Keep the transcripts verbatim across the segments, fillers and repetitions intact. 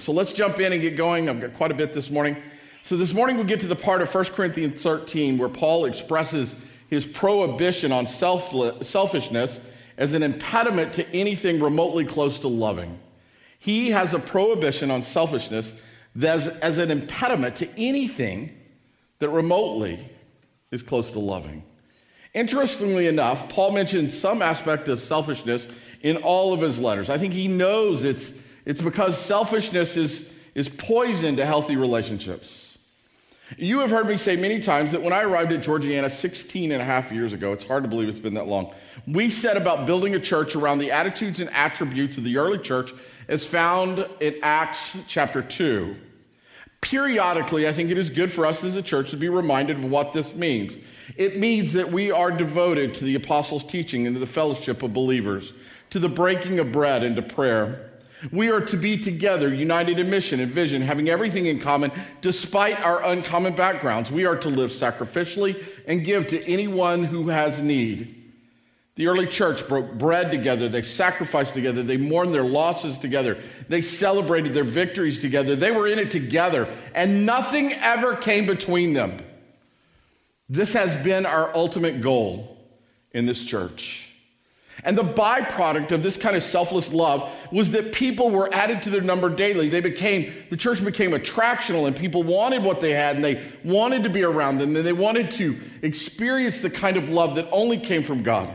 So let's jump in and get going. I've got quite a bit this morning. So this morning we'll get to the part of First Corinthians thirteen where Paul expresses his prohibition on self- selfishness as an impediment to anything remotely close to loving. He has a prohibition on selfishness as, as an impediment to anything that remotely is close to loving. Interestingly enough, Paul mentions some aspect of selfishness in all of his letters. I think he knows it's, it's because selfishness is, is poison to healthy relationships. You have heard me say many times that when I arrived at Georgiana sixteen and a half years ago, it's hard to believe it's been that long, we set about building a church around the attitudes and attributes of the early church as found in Acts chapter two. Periodically, I think it is good for us as a church to be reminded of what this means. It means that we are devoted to the apostles' teaching and to the fellowship of believers, to the breaking of bread and to prayer. We are to be together, united in mission and vision, having everything in common despite our uncommon backgrounds. We are to live sacrificially and give to anyone who has need. The early church broke bread together. They sacrificed together. They mourned their losses together. They celebrated their victories together. They were in it together, and nothing ever came between them. This has been our ultimate goal in this church. And the byproduct of this kind of selfless love was that people were added to their number daily. They became, the church became attractional, and people wanted what they had, and they wanted to be around them, and they wanted to experience the kind of love that only came from God.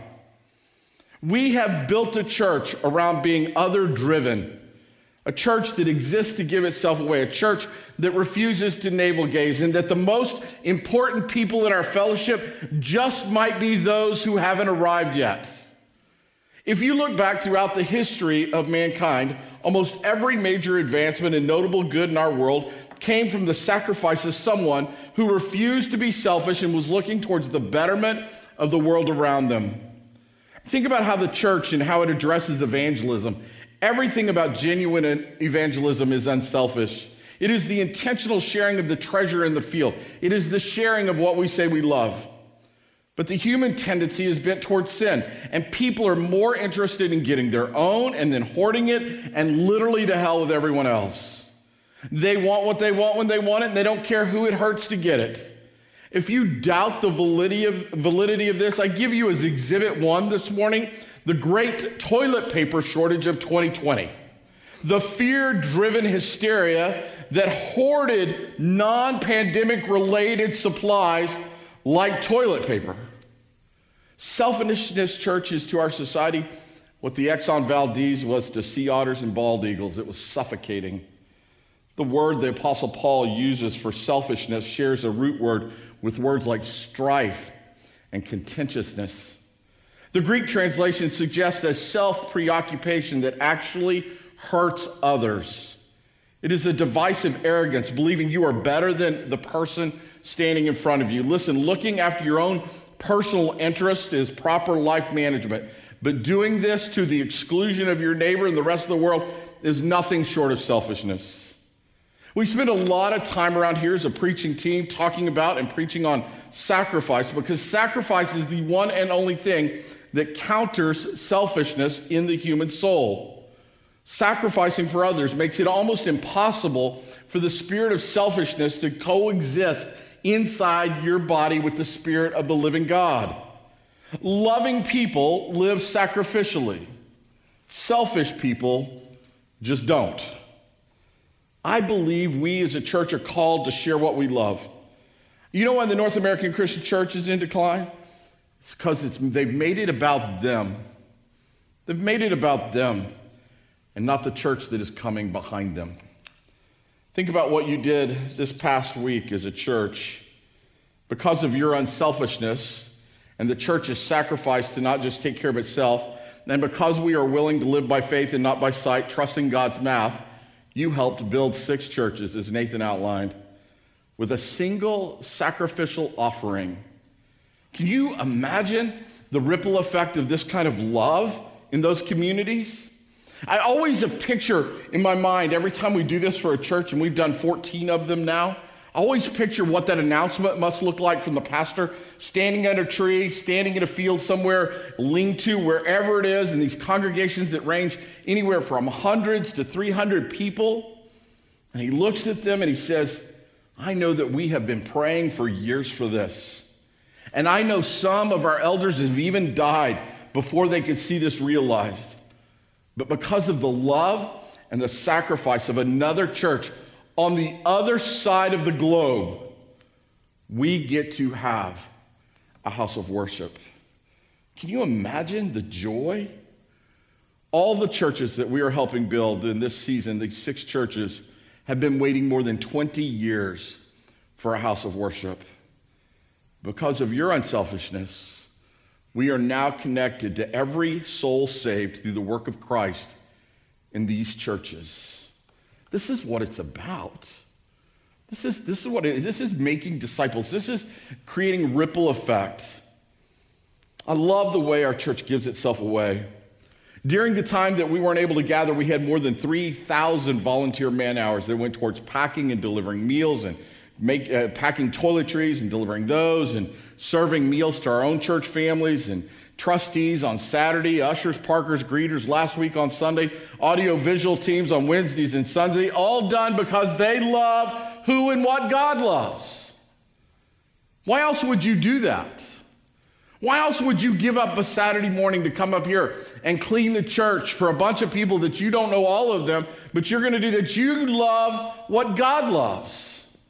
We have built a church around being other-driven, a church that exists to give itself away, a church that refuses to navel gaze, and that the most important people in our fellowship just might be those who haven't arrived yet. If you look back throughout the history of mankind, almost every major advancement and notable good in our world came from the sacrifice of someone who refused to be selfish and was looking towards the betterment of the world around them. Think about how the church and how it addresses evangelism. Everything about genuine evangelism is unselfish. It is the intentional sharing of the treasure in the field. It is the sharing of what we say we love. But the human tendency is bent towards sin, and people are more interested in getting their own and then hoarding it and literally to hell with everyone else. They want what they want when they want it, and they don't care who it hurts to get it. If you doubt the validity of, validity of this, I give you as exhibit one this morning, the great toilet paper shortage of twenty twenty. The fear-driven hysteria that hoarded non-pandemic related supplies like toilet paper. Selfishness, church, is to our society what the Exxon Valdez was to sea otters and bald eagles. It was suffocating. The word the Apostle Paul uses for selfishness shares a root word with words like strife and contentiousness. The Greek translation suggests a self-preoccupation that actually hurts others. It is a divisive arrogance, believing you are better than the person standing in front of you. Listen, looking after your own personal interest is proper life management, but doing this to the exclusion of your neighbor and the rest of the world is nothing short of selfishness. We spend a lot of time around here as a preaching team talking about and preaching on sacrifice, because sacrifice is the one and only thing that counters selfishness in the human soul. Sacrificing for others makes it almost impossible for the spirit of selfishness to coexist inside your body with the Spirit of the living God. Loving people live sacrificially. Selfish people just don't. I believe we as a church are called to share what we love. You know why the North American Christian church is in decline? It's because it's, they've made it about them. They've made it about them and not the church that is coming behind them. Think about what you did this past week as a church. Because of your unselfishness, and the church is sacrificed to not just take care of itself, and because we are willing to live by faith and not by sight, trusting God's math, you helped build six churches, as Nathan outlined, with a single sacrificial offering. Can you imagine the ripple effect of this kind of love in those communities? I always have a picture in my mind every time we do this for a church, and we've done fourteen of them now. I always picture what that announcement must look like from the pastor, standing under a tree, standing in a field somewhere, lean-to, wherever it is, in these congregations that range anywhere from hundreds to three hundred people. And he looks at them and he says, I know that we have been praying for years for this. And I know some of our elders have even died before they could see this realized. But because of the love and the sacrifice of another church on the other side of the globe, we get to have a house of worship. Can you imagine the joy? All the churches that we are helping build in this season, these six churches, have been waiting more than twenty years for a house of worship. Because of your unselfishness, we are now connected to every soul saved through the work of Christ in these churches. This is what it's about. This is, this is what it is. This is making disciples. This is creating ripple effect. I love the way our church gives itself away. During the time that we weren't able to gather, we had more than three thousand volunteer man hours that went towards packing and delivering meals and make, uh, packing toiletries and delivering those and serving meals to our own church families and trustees on Saturday, ushers, parkers, greeters last week on Sunday, audio-visual teams on Wednesdays and Sundays, all done because they love who and what God loves. Why else would you do that? Why else would you give up a Saturday morning to come up here and clean the church for a bunch of people that you don't know all of them, but you're going to do that? You love what God loves.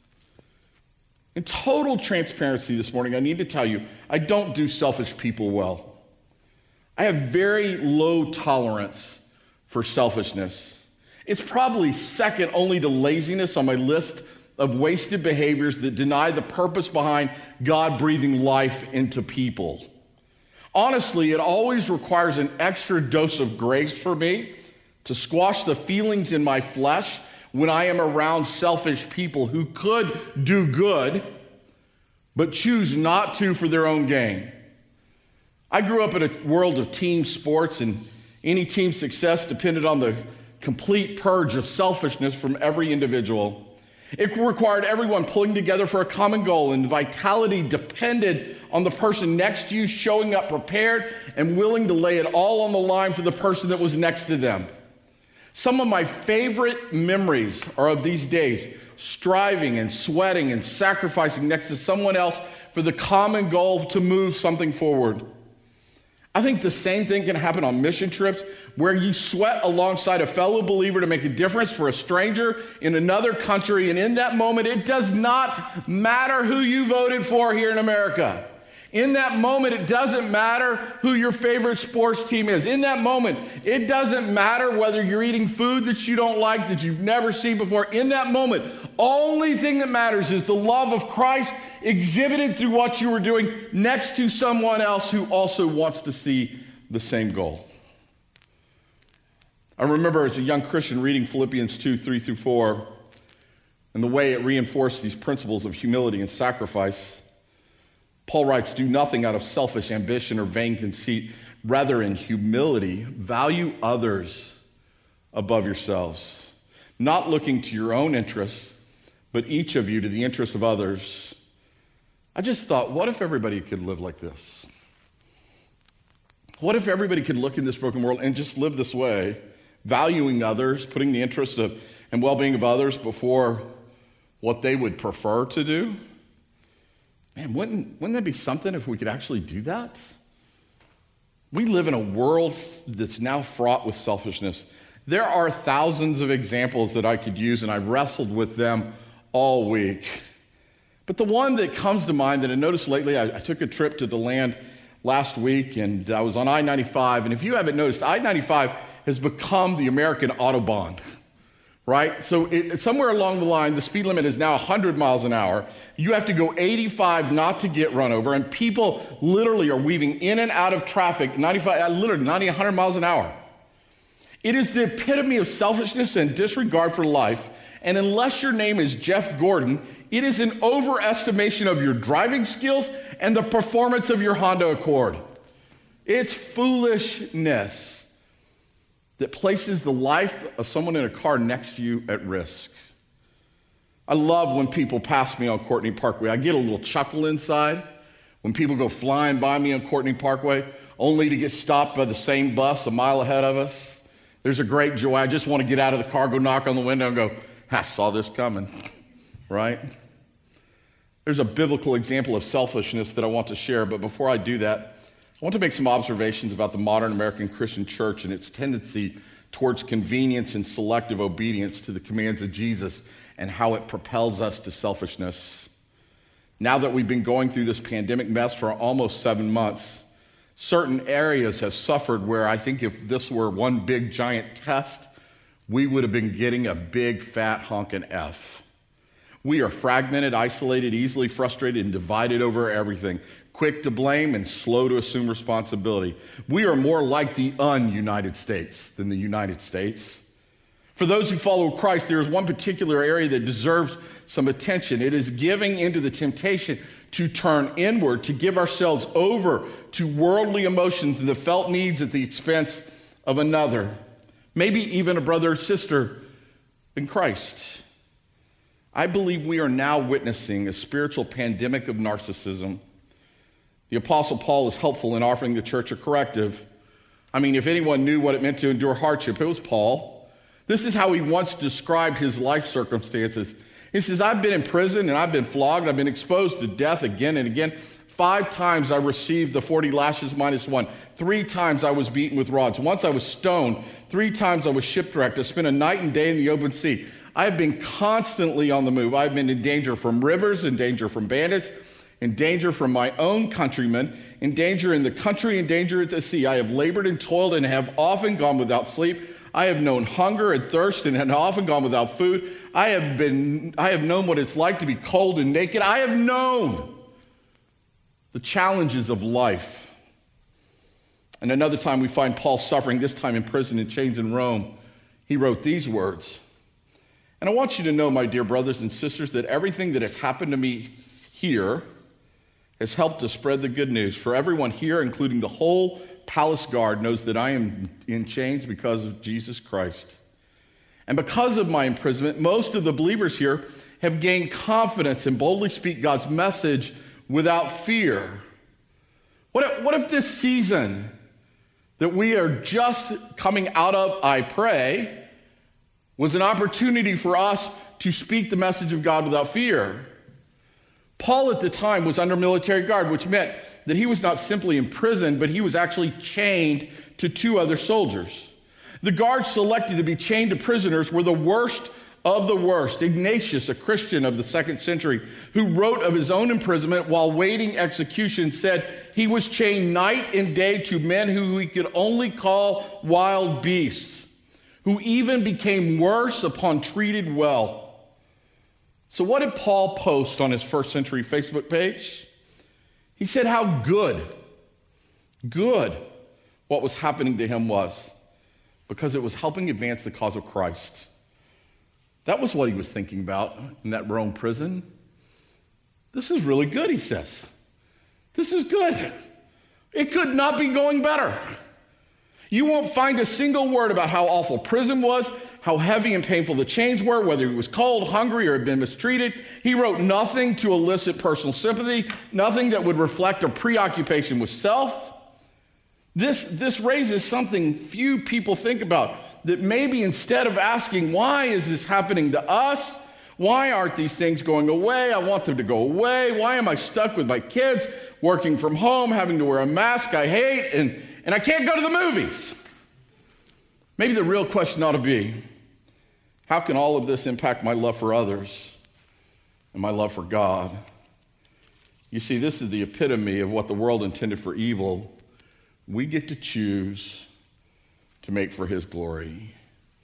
In total transparency this morning, I need to tell you, I don't do selfish people well. I have very low tolerance for selfishness. It's probably second only to laziness on my list of wasted behaviors that deny the purpose behind God breathing life into people. Honestly, it always requires an extra dose of grace for me to squash the feelings in my flesh when I am around selfish people who could do good, but choose not to for their own gain. I grew up in a world of team sports, and any team success depended on the complete purge of selfishness from every individual. It required everyone pulling together for a common goal, and vitality depended on the person next to you showing up prepared and willing to lay it all on the line for the person that was next to them. Some of my favorite memories are of these days, striving and sweating and sacrificing next to someone else for the common goal to move something forward. I think the same thing can happen on mission trips where you sweat alongside a fellow believer to make a difference for a stranger in another country. And in that moment, it does not matter who you voted for here in America. In that moment, it doesn't matter who your favorite sports team is. In that moment, it doesn't matter whether you're eating food that you don't like, that you've never seen before. In that moment, only thing that matters is the love of Christ exhibited through what you were doing next to someone else who also wants to see the same goal. I remember as a young Christian reading Philippians two, three through four, and the way it reinforced these principles of humility and sacrifice. Paul writes, do nothing out of selfish ambition or vain conceit. Rather, in humility, value others above yourselves, not looking to your own interests, but each of you to the interests of others. I just thought, what if everybody could live like this? What if everybody could look in this broken world and just live this way, valuing others, putting the interest of and well-being of others before what they would prefer to do? Man, wouldn't, wouldn't that be something if we could actually do that? We live in a world that's now fraught with selfishness. There are thousands of examples that I could use, and I wrestled with them all week. But the one that comes to mind that I noticed lately, I, I took a trip to DeLand last week, and I was on I ninety-five. And if you haven't noticed, I ninety-five has become the American Autobahn. Right? So it, somewhere along the line, the speed limit is now one hundred miles an hour. You have to go eighty-five not to get run over, and people literally are weaving in and out of traffic, ninety-five, literally ninety, one hundred miles an hour. It is the epitome of selfishness and disregard for life, and unless your name is Jeff Gordon, it is an overestimation of your driving skills and the performance of your Honda Accord. It's foolishness that places the life of someone in a car next to you at risk. I love when people pass me on Courtney Parkway. I get a little chuckle inside when people go flying by me on Courtney Parkway, only to get stopped by the same bus a mile ahead of us. There's a great joy. I just want to get out of the car, go knock on the window and go, I saw this coming, right? There's a biblical example of selfishness that I want to share, but before I do that, I want to make some observations about the modern American Christian church and its tendency towards convenience and selective obedience to the commands of Jesus and how it propels us to selfishness. Now that we've been going through this pandemic mess for almost seven months, certain areas have suffered where I think if this were one big giant test, we would have been getting a big fat honkin' F. We are fragmented, isolated, easily frustrated, and divided over everything, quick to blame and slow to assume responsibility. We are more like the un-United States than the United States. For those who follow Christ, there is one particular area that deserves some attention. It is giving into the temptation to turn inward, to give ourselves over to worldly emotions and the felt needs at the expense of another, maybe even a brother or sister in Christ. I believe we are now witnessing a spiritual pandemic of narcissism. The Apostle Paul is helpful in offering the church a corrective. I mean, if anyone knew what it meant to endure hardship, it was Paul. This is how he once described his life circumstances. He says, I've been in prison and I've been flogged. I've been exposed to death again and again. Five times I received the forty lashes minus one. Three times I was beaten with rods. Once I was stoned. Three times I was shipwrecked. I spent a night and day in the open sea. I have been constantly on the move. I've been in danger from rivers, in danger from bandits, in danger from my own countrymen, in danger in the country, in danger at the sea. I have labored and toiled and have often gone without sleep. I have known hunger and thirst and have often gone without food. I have been, I have known what it's like to be cold and naked. I have known the challenges of life. And another time we find Paul suffering, this time in prison in chains in Rome. He wrote these words. And I want you to know, my dear brothers and sisters, that everything that has happened to me here has helped to spread the good news. For everyone here, including the whole palace guard, knows that I am in chains because of Jesus Christ. And because of my imprisonment, most of the believers here have gained confidence and boldly speak God's message without fear. What if, what if this season that we are just coming out of, I pray, was an opportunity for us to speak the message of God without fear? Paul at the time was under military guard, which meant that he was not simply in prison, but he was actually chained to two other soldiers. The guards selected to be chained to prisoners were the worst of the worst. Ignatius, a Christian of the second century, who wrote of his own imprisonment while waiting execution, said he was chained night and day to men who he could only call wild beasts, who even became worse upon treated well. So what did Paul post on his first century Facebook page? He said how good, good what was happening to him was, because it was helping advance the cause of Christ. That was what he was thinking about in that Rome prison. This is really good, he says. This is good. It could not be going better. You won't find a single word about how awful prison was, how heavy and painful the chains were, whether he was cold, hungry, or had been mistreated. He wrote nothing to elicit personal sympathy, nothing that would reflect a preoccupation with self. This, this raises something few people think about, that maybe instead of asking, why is this happening to us? Why aren't these things going away? I want them to go away. Why am I stuck with my kids, working from home, having to wear a mask I hate, and, and I can't go to the movies? Maybe the real question ought to be, how can all of this impact my love for others and my love for God? You see, this is the epitome of what the world intended for evil. We get to choose to make for his glory.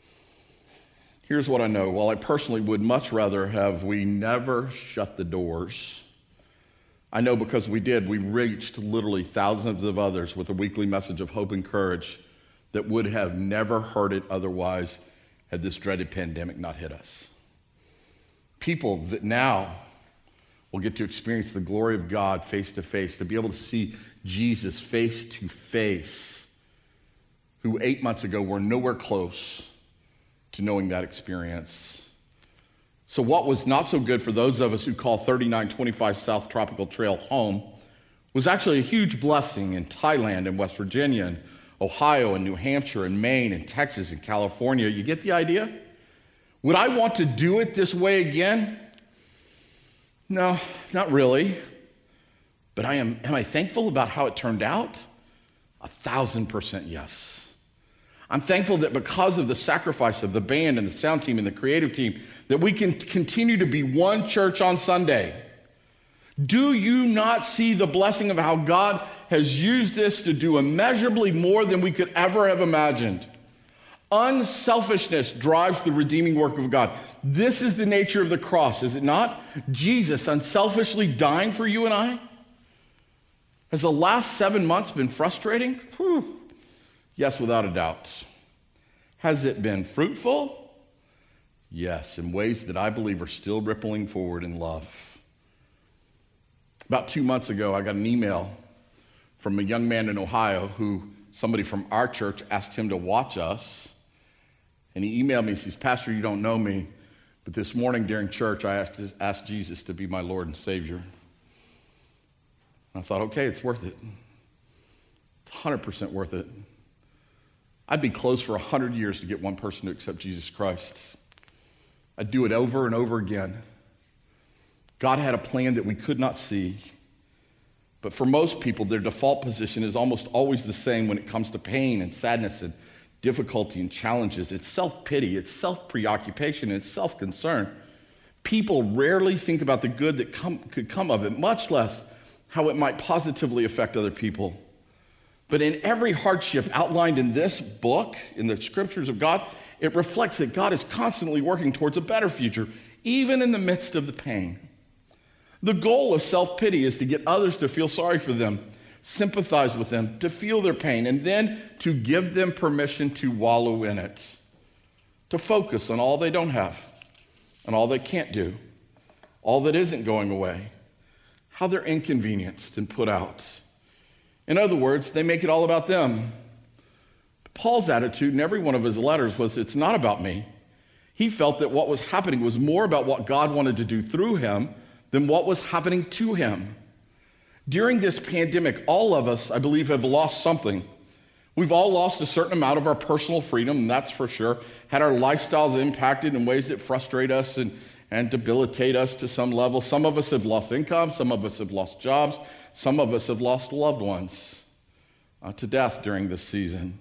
Here's what I know. While I personally would much rather have we never shut the doors, I know because we did, we reached literally thousands of others with a weekly message of hope and courage that would have never heard it otherwise had this dreaded pandemic not hit us. People that now will get to experience the glory of God face to face, to be able to see Jesus face to face, who eight months ago were nowhere close to knowing that experience. So what was not so good for those of us who call thirty-nine twenty-five South Tropical Trail home was actually a huge blessing in Thailand and West Virginia and Ohio and New Hampshire and Maine and Texas and California. You get the idea? Would I want to do it this way again? No, not really. But I am, am I thankful about how it turned out? A thousand percent yes. I'm thankful that because of the sacrifice of the band and the sound team and the creative team, that we can continue to be one church on Sunday. Do you not see the blessing of how God has used this to do immeasurably more than we could ever have imagined? Unselfishness drives the redeeming work of God. This is the nature of the cross, is it not? Jesus unselfishly dying for you and I. Has the last seven months been frustrating? Whew. Yes, without a doubt. Has it been fruitful? Yes, in ways that I believe are still rippling forward in love. About two months ago, I got an email from a young man in Ohio who somebody from our church asked him to watch us. And he emailed me, he says, Pastor, you don't know me, but this morning during church, I asked, asked Jesus to be my Lord and Savior. I thought, okay, it's worth it. It's one hundred percent worth it. I'd be close for one hundred years to get one person to accept Jesus Christ. I'd do it over and over again. God had a plan that we could not see. But for most people, their default position is almost always the same when it comes to pain and sadness and difficulty and challenges. It's self-pity, it's self-preoccupation, it's self-concern. People rarely think about the good that come, could come of it, much less how it might positively affect other people. But in every hardship outlined in this book, in the scriptures of God, it reflects that God is constantly working towards a better future, even in the midst of the pain. The goal of self-pity is to get others to feel sorry for them, sympathize with them, to feel their pain, and then to give them permission to wallow in it, to focus on all they don't have, and all they can't do, all that isn't going away, how they're inconvenienced and put out. In other words, they make it all about them. Paul's attitude in every one of his letters was, it's not about me. He felt that what was happening was more about what God wanted to do through him than what was happening to him. During this pandemic, all of us, I believe, have lost something. We've all lost a certain amount of our personal freedom, and that's for sure. Had our lifestyles impacted in ways that frustrate us and, and debilitate us to some level. Some of us have lost income. Some of us have lost jobs. Some of us have lost loved ones uh, to death during this season.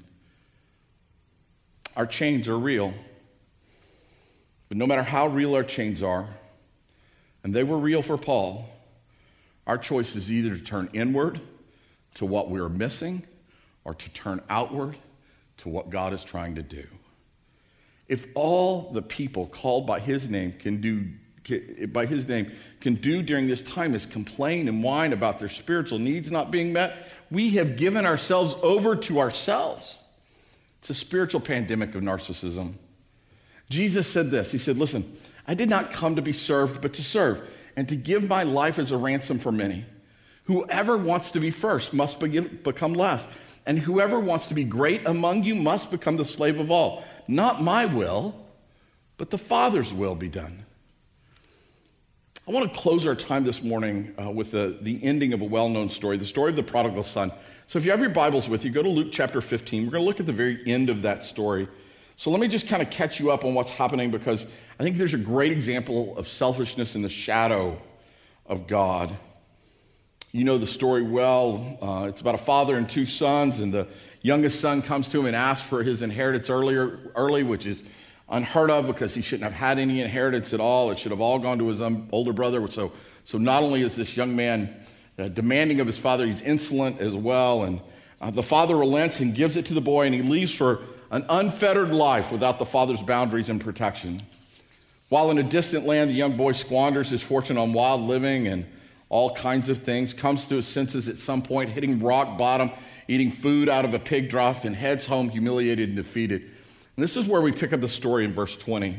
Our chains are real. But no matter how real our chains are, and they were real for Paul, our choice is either to turn inward to what we're missing or to turn outward to what God is trying to do. If all the people called by his name can do by his name can do during this time is complain and whine about their spiritual needs not being met, we have given ourselves over to ourselves. It's a spiritual pandemic of narcissism. Jesus said this, he said, listen, I did not come to be served, but to serve, and to give my life as a ransom for many. Whoever wants to be first must be, become last, and whoever wants to be great among you must become the slave of all. Not my will, but the Father's will be done. I want to close our time this morning uh, with the, the ending of a well-known story, the story of the prodigal son. So if you have your Bibles with you, go to Luke chapter fifteen. We're going to look at the very end of that story. So let me just kind of catch you up on what's happening, because I think there's a great example of selfishness in the shadow of God. You know the story well. Uh, it's about a father and two sons, and the youngest son comes to him and asks for his inheritance earlier, early, which is unheard of because he shouldn't have had any inheritance at all. It should have all gone to his um, older brother. So, so not only is this young man uh, demanding of his father, he's insolent as well. And uh, the father relents and gives it to the boy, and he leaves for an unfettered life without the father's boundaries and protection. While in a distant land, the young boy squanders his fortune on wild living and all kinds of things, comes to his senses at some point, hitting rock bottom, eating food out of a pig trough, and heads home humiliated and defeated. And this is where we pick up the story in verse twenty.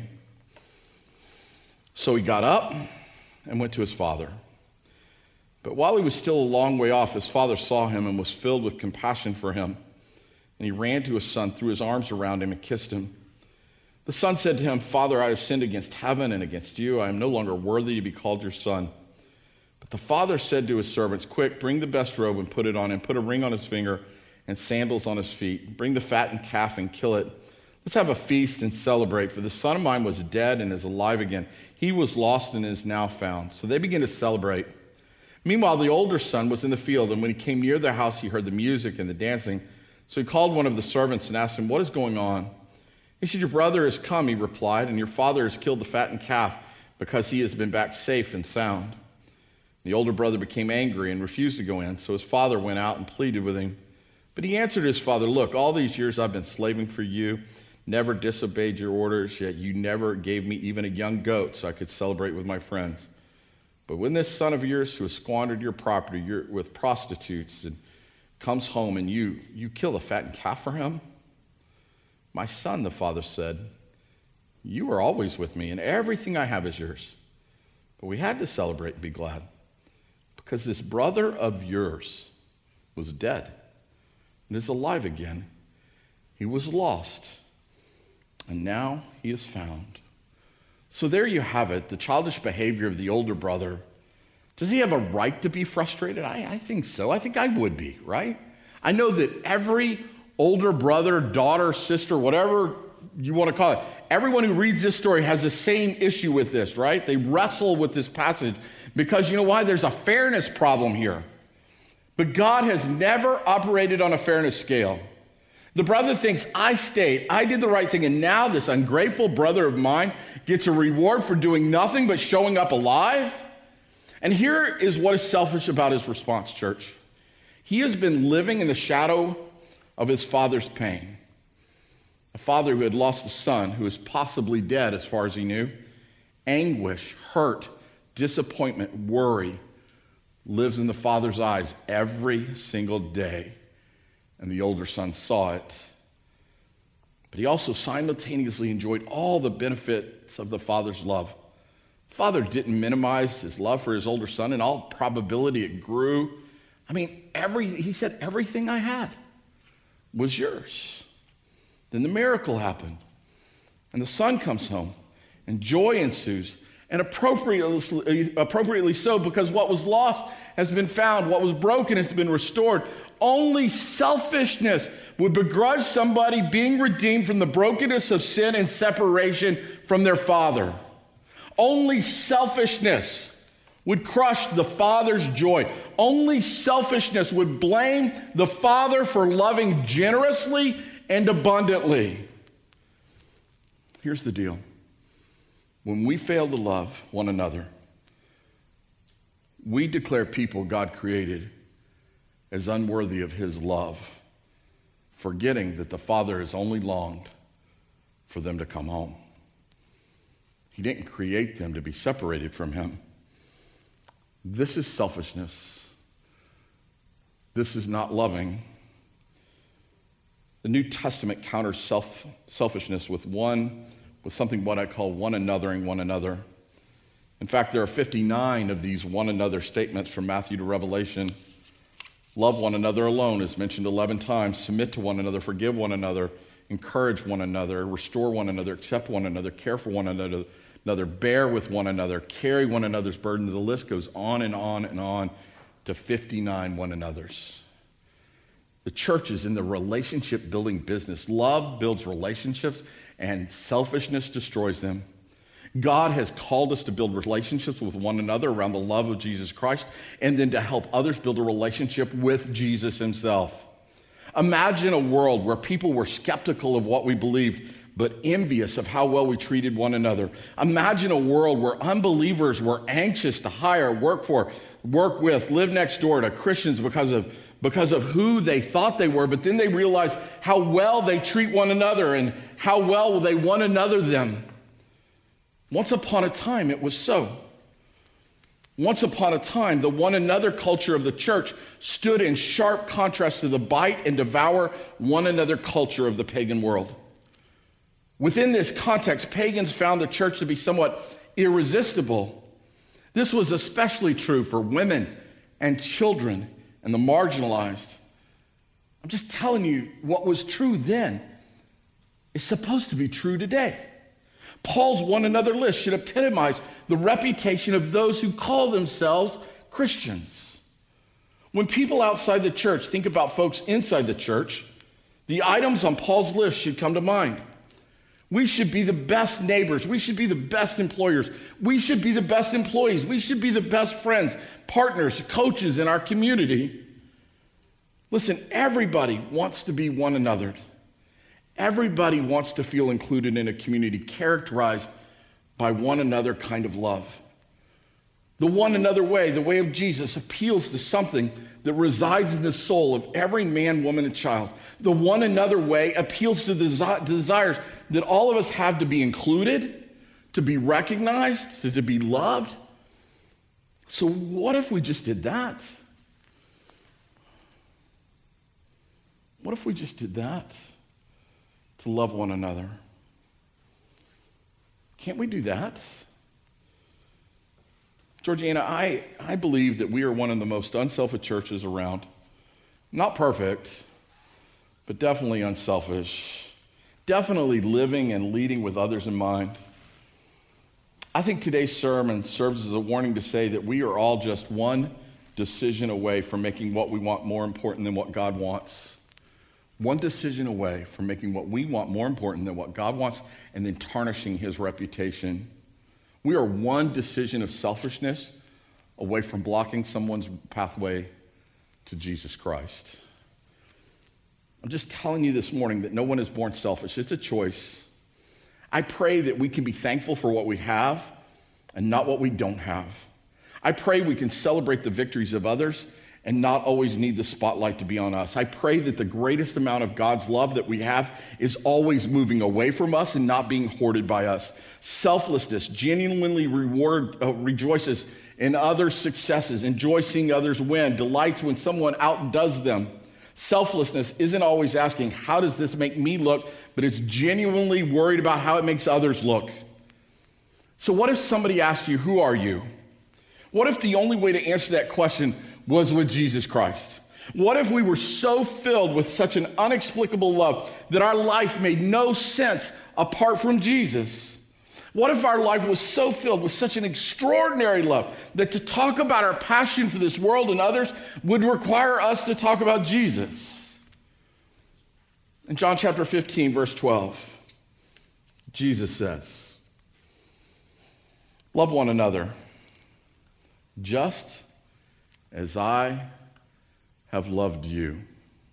So he got up and went to his father. But while he was still a long way off, his father saw him and was filled with compassion for him. And he ran to his son, threw his arms around him, and kissed him. The son said to him, Father, I have sinned against heaven and against you. I am no longer worthy to be called your son. But the father said to his servants, quick, bring the best robe and put it on him. Put a ring on his finger and sandals on his feet. Bring the fattened calf and kill it. Let's have a feast and celebrate, for the son of mine was dead and is alive again. He was lost and is now found. So they begin to celebrate. Meanwhile, the older son was in the field, and when he came near their house, he heard the music and the dancing. So he called one of the servants and asked him, what is going on? He said, your brother has come, he replied, and your father has killed the fattened calf because he has been back safe and sound. The older brother became angry and refused to go in, so his father went out and pleaded with him. But he answered his father, look, all these years I've been slaving for you, never disobeyed your orders, yet you never gave me even a young goat so I could celebrate with my friends. But when this son of yours who has squandered your property with prostitutes and comes home and you, you kill the fattened calf for him? My son, the father said, you are always with me and everything I have is yours. But we had to celebrate and be glad because this brother of yours was dead and is alive again. He was lost and now he is found. So there you have it, the childish behavior of the older brother. Does he have a right to be frustrated? I, I think so. I think I would be, right? I know that every older brother, daughter, sister, whatever you want to call it, everyone who reads this story has the same issue with this, right? They wrestle with this passage because you know why? There's a fairness problem here. But God has never operated on a fairness scale. The brother thinks, I stayed, I did the right thing, and now this ungrateful brother of mine gets a reward for doing nothing but showing up alive? And here is what is selfish about his response, church. He has been living in the shadow of his father's pain. A father who had lost a son who was possibly dead as far as he knew. Anguish, hurt, disappointment, worry lives in the father's eyes every single day. And the older son saw it. But he also simultaneously enjoyed all the benefits of the father's love. The father didn't minimize his love for his older son. In all probability, it grew. I mean, every he said, everything I had was yours. Then the miracle happened. And the son comes home. And joy ensues. And appropriately, appropriately so, because what was lost has been found. What was broken has been restored. Only selfishness would begrudge somebody being redeemed from the brokenness of sin and separation from their father. Only selfishness would crush the father's joy. Only selfishness would blame the father for loving generously and abundantly. Here's the deal. When we fail to love one another, we declare people God created as unworthy of his love, forgetting that the Father has only longed for them to come home. He didn't create them to be separated from him. This is selfishness. This is not loving. The New Testament counters self, selfishness with one, with something what I call one anothering one another. In fact, there are fifty-nine of these one another statements from Matthew to Revelation. Love one another alone is mentioned eleven times. Submit to one another, forgive one another, encourage one another, restore one another, accept one another, care for one another, another, bear with one another, carry one another's burden. The list goes on and on and on to fifty-nine one another's. The church is in the relationship building business. Love builds relationships and selfishness destroys them. God has called us to build relationships with one another around the love of Jesus Christ and then to help others build a relationship with Jesus himself. Imagine a world where people were skeptical of what we believed but envious of how well we treated one another. Imagine a world where unbelievers were anxious to hire, work for, work with, live next door to Christians because of because of who they thought they were, but then they realized how well they treat one another and how well they one another them. Once upon a time, it was so. Once upon a time, the one another culture of the church stood in sharp contrast to the bite and devour one another culture of the pagan world. Within this context, pagans found the church to be somewhat irresistible. This was especially true for women and children and the marginalized. I'm just telling you what was true then is supposed to be true today. Paul's one another list should epitomize the reputation of those who call themselves Christians. When people outside the church think about folks inside the church, the items on Paul's list should come to mind. We should be the best neighbors. We should be the best employers. We should be the best employees. We should be the best friends, partners, coaches in our community. Listen, everybody wants to be one another. Everybody wants to feel included in a community characterized by one another kind of love. The one another way, the way of Jesus, appeals to something that resides in the soul of every man, woman, and child. The one another way appeals to the desi- desires that all of us have to be included, to be recognized, to, to be loved. So what if we just did that? What if we just did that? To love one another. Can't we do that? Georgiana, I, I believe that we are one of the most unselfish churches around. Not perfect, but definitely unselfish. Definitely living and leading with others in mind. I think today's sermon serves as a warning to say that we are all just one decision away from making what we want more important than what God wants. One decision away from making what we want more important than what God wants and then tarnishing his reputation. We are one decision of selfishness away from blocking someone's pathway to Jesus Christ. I'm just telling you this morning that no one is born selfish. It's a choice. I pray that we can be thankful for what we have and not what we don't have. I pray we can celebrate the victories of others and not always need the spotlight to be on us. I pray that the greatest amount of God's love that we have is always moving away from us and not being hoarded by us. Selflessness genuinely reward, uh, rejoices in others' successes, enjoys seeing others win, delights when someone outdoes them. Selflessness isn't always asking, how does this make me look? But it's genuinely worried about how it makes others look. So what if somebody asked you, who are you? What if the only way to answer that question was with Jesus Christ? What if we were so filled with such an inexplicable love that our life made no sense apart from Jesus? What if our life was so filled with such an extraordinary love that to talk about our passion for this world and others would require us to talk about Jesus? In John chapter fifteen, verse twelve, Jesus says, love one another just as I have loved you.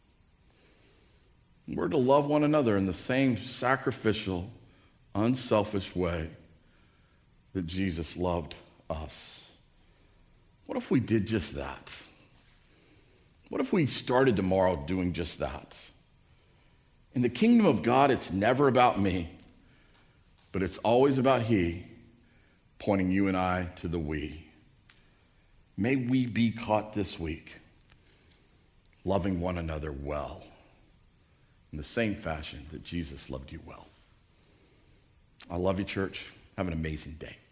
We're to love one another in the same sacrificial, unselfish way that Jesus loved us. What if we did just that? What if we started tomorrow doing just that? In the kingdom of God, it's never about me, but it's always about he, pointing you and I to the we. May we be caught this week loving one another well in the same fashion that Jesus loved you well. I love you, church. Have an amazing day.